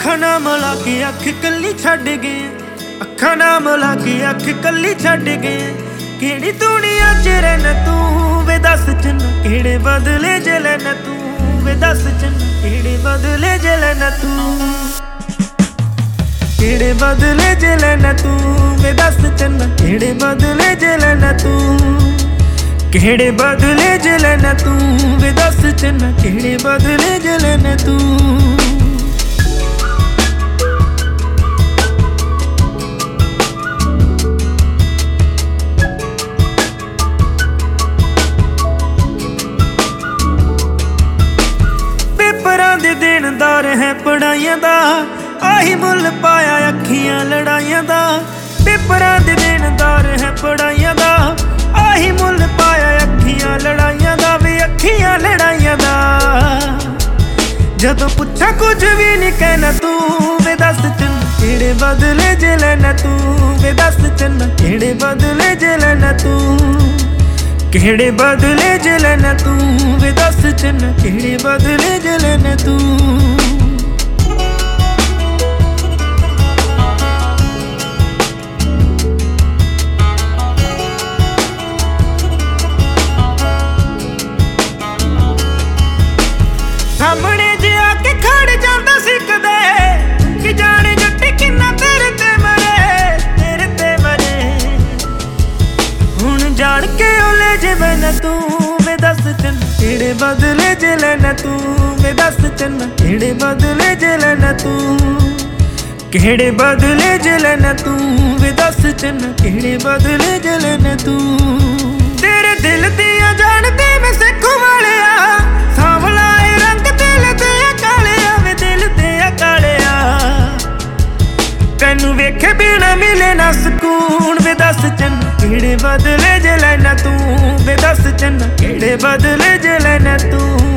ਅੱਖਾਂ ਨਾ ਮਿਲਾ ਕੇ ਅੱਖ ਕੱਲੀ ਛੱਡ ਗਏ, ਅੱਖਾਂ ਨਾ ਮਿਲਾ ਕੇ ਅੱਖ ਕੱਲੀ ਛੱਡ ਗਏ। ਕਿਹੜੀ ਦੁਨੀਆ 'ਚ ਰਹਿਣਾ ਤੂੰ ਵੇ ਦੱਸ ਚੰਨਾ, ਕਿਹੜੇ ਬਦਲੇ ਚ ਲੈਣਾ ਤੂੰ ਵੇ ਦੱਸ ਚੰਨਾ, ਕਿਹੜੇ ਬਦਲੇ ਚ ਲੈਣਾ ਤੂੰ, ਕਿਹੜੇ ਬਦਲੇ ਚ ਲੈਣਾ ਤੂੰ ਵੇ ਦੱਸ ਚੰਨਾ, ਕਿਹੜੇ ਬਦਲੇ ਚ ਲੈਣਾ ਤੂੰ, ਕਿਹੜੇ ਬਦਲੇ ਚ ਲੈਣਾ ਤੂੰ ਵੇ ਦੱਸ ਚੰਨਾ, ਕਿਹੜੇ ਬਦਲੇ ਚ ਲੈਣਾ ਤੂੰ। पेपरां दे देनदार है पढ़ाइयां दा, आही मुल पाया अखियां लड़ाइयां दा। पेपरां दे देनदार है पढ़ाइयां दा, आही मुल पाया अखियां लड़ाइयां दा वे अखियां लड़ाइयां दा। जदों पुछा कुछ भी नहीं कहना तू वे दस चन्ना, केड़े बदले च लेना तू वे दस चन्ना, केड़े बदले च लेना तू, केड़े बदले च लेना तू वे दस चन्ना, केड़े बदले च लेना तू। सामने जे आके खड़ जांदा सी कदे कि जाने जट्टी किन्ना तेरे ते मरे, तेरे ते मरे। हुण जान के ओले जे मैना तू वे दस चन्ना, केड़े बदले च लेना तू वे दस चन्ना, केड़े बदले च लेना तू, केड़े बदले च लेना तू वे दस चन्ना, केड़े बदले च लेना तू। तेरे दिल दियां जानदे मैं सिखों वालिया, सांवला ए रंग दिल ते कालिया वे दिल ते कालिया। तैनू वेखे बिना मिले ना सुकून वे दस चन्ना, केड़े बदले च लेना तू वे दस चन्ना, केड़े बदले च लेना तू।